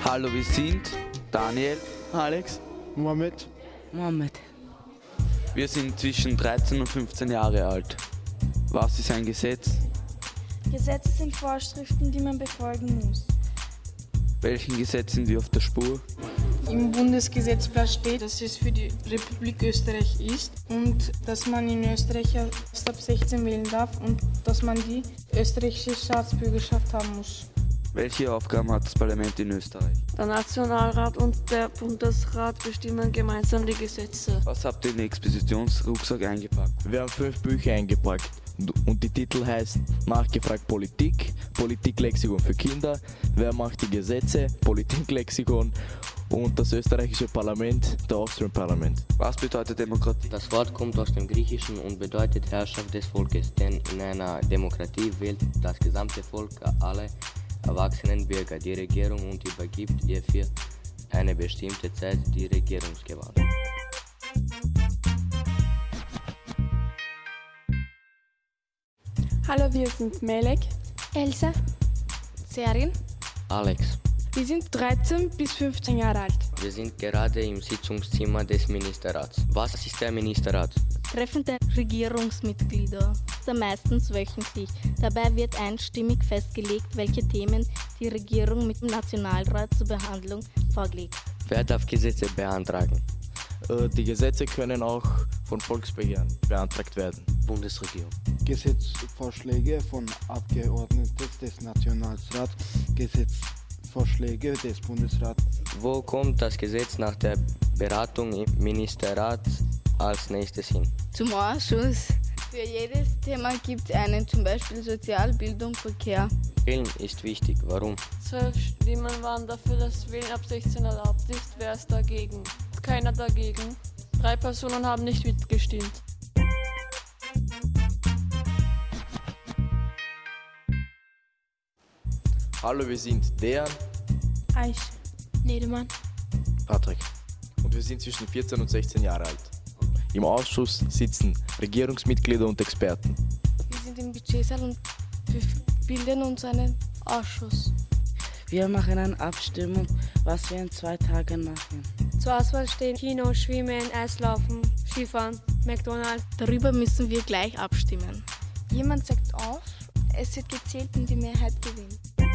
Hallo, wir sind Daniel, Alex, Mohammed. wir sind zwischen 13 und 15 Jahre alt. Was ist ein Gesetz? Gesetze sind Vorschriften, die man befolgen muss. Welchen Gesetz sind wir auf der Spur? Im Bundesgesetzblatt steht, dass es für die Republik Österreich ist und dass man in Österreich erst ab 16 wählen darf und dass man die österreichische Staatsbürgerschaft haben muss. Welche Aufgaben hat das Parlament in Österreich? Der Nationalrat und der Bundesrat bestimmen gemeinsam die Gesetze. Was habt ihr in den Expositionsrucksack eingepackt? Wir haben 5 Bücher eingepackt und die Titel heißt Nachgefragt Politik, Politiklexikon für Kinder, Wer macht die Gesetze, Politiklexikon und das österreichische Parlament, der Austrian Parlament. Was bedeutet Demokratie? Das Wort kommt aus dem Griechischen und bedeutet Herrschaft des Volkes, denn in einer Demokratie wählt das gesamte Volk alle erwachsenen Bürger die Regierung und übergibt ihr für eine bestimmte Zeit die Regierungsgewalt. Hallo, wir sind Melek, Elsa, Serin. Alex, Wir sind 13 bis 15 Jahre alt. wir sind gerade im Sitzungszimmer des Ministerrats. Was ist der Ministerrat? Treffen der Regierungsmitglieder, meistens wöchentlich. Dabei wird einstimmig festgelegt, welche Themen die Regierung mit dem Nationalrat zur Behandlung vorlegt. Wer darf Gesetze beantragen? Die Gesetze können auch von Volksbegehren beantragt werden. Bundesregierung. Gesetzvorschläge von Abgeordneten des Nationalrats, Gesetzvorschläge des Bundesrats. Wo kommt das Gesetz nach der Beratung im Ministerrat als nächstes hin? Zum Ausschuss. Für jedes Thema gibt es einen, zum Beispiel Sozial, Bildung, Verkehr. Wählen ist wichtig. Warum? 12 Stimmen waren dafür, dass Wählen ab 16 erlaubt ist. Wer ist dagegen? Keiner dagegen. 3 Personen haben nicht mitgestimmt. Hallo, wir sind Dejan, Aish, Nedemann. Patrick und wir sind zwischen 14 und 16 Jahre alt. Im Ausschuss sitzen Regierungsmitglieder und Experten. Wir sind im Budgetsaal und wir bilden uns einen Ausschuss. Wir machen eine Abstimmung, was wir in 2 Tagen machen. Zur Auswahl stehen Kino, Schwimmen, Eislaufen, Skifahren, McDonald's. Darüber müssen wir gleich abstimmen. jemand sagt auf, es wird gezählt und die Mehrheit gewinnt.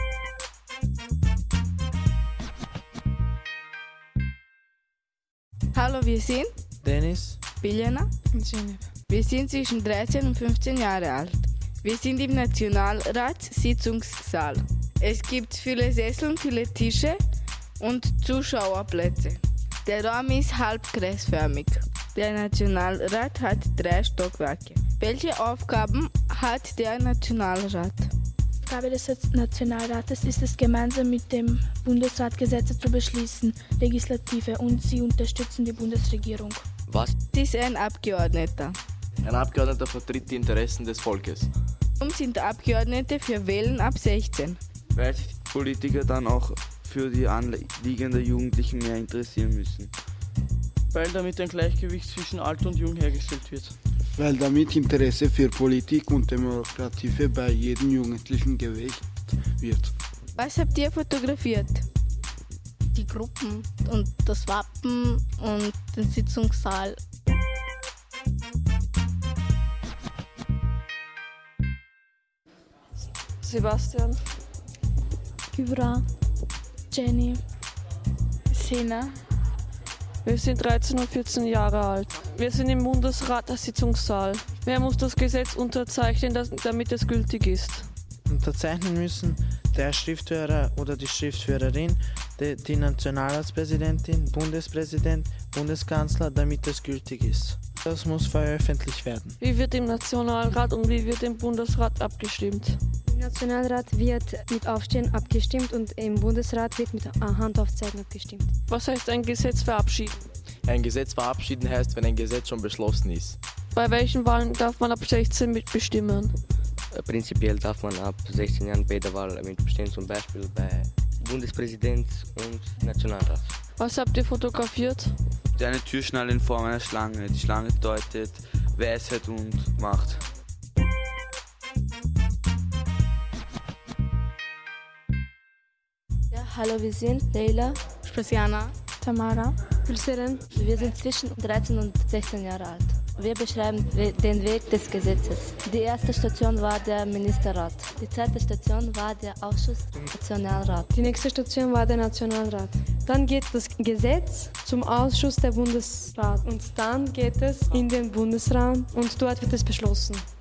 Hallo, wir sind Dennis, Biljana Und Zeynep. Wir sind zwischen 13 und 15 Jahre alt. Wir sind im Nationalratssitzungssaal. Es gibt viele Sessel und viele Tische und Zuschauerplätze. Der Raum ist halbkreisförmig. Der Nationalrat hat 3 Stockwerke. Welche Aufgaben hat der Nationalrat? Die Aufgabe des Nationalrates ist es, gemeinsam mit dem Bundesrat Gesetze zu beschließen, Legislative, und sie unterstützen die Bundesregierung. Was? Das ist ein Abgeordneter. Ein Abgeordneter vertritt die Interessen des Volkes. Warum sind Abgeordnete für Wählen ab 16? Weil sich die Politiker dann auch für die Anliegen der Jugendlichen mehr interessieren müssen. weil damit ein Gleichgewicht zwischen alt und jung hergestellt wird. Weil damit Interesse für Politik und Demokratie bei jedem Jugendlichen geweckt wird. Was habt ihr fotografiert? Die Gruppen und das Wappen und den Sitzungssaal. Sebastian, Kübra, Jenny, Sena. wir sind 13 und 14 Jahre alt. Wir sind im Bundesrat der Sitzungssaal. Wer muss das Gesetz unterzeichnen, damit es gültig ist? Unterzeichnen müssen der Schriftführer oder die Schriftführerin, die Nationalratspräsidentin, Bundespräsident, Bundeskanzler, damit es gültig ist. Das muss veröffentlicht werden. Wie wird im Nationalrat und wie wird im Bundesrat abgestimmt? Im Nationalrat wird mit Aufstehen abgestimmt und im Bundesrat wird mit Handaufzeigen abgestimmt. Was heißt ein Gesetz verabschieden? Ein Gesetz verabschieden heißt, wenn ein Gesetz schon beschlossen ist. Bei welchen Wahlen darf man ab 16 mitbestimmen? Prinzipiell darf man ab 16 Jahren bei der Wahl mitbestimmen, zum Beispiel bei Bundespräsident und Nationalrat. Was habt ihr fotografiert? Eine Türschnalle in Form einer Schlange. Die Schlange bedeutet Weisheit und Macht. Ja, hallo, wir sind Leila, Spaziana, Tamara, Hülserin. wir sind zwischen 13 und 16 Jahre alt. Wir beschreiben den Weg des Gesetzes. Die erste Station war der Ministerrat. Die zweite Station war der Ausschuss Nationalrat. Die nächste Station war der Nationalrat. Dann geht das Gesetz zum Ausschuss der Bundesrat und dann geht es in den Bundesrat und dort wird es beschlossen.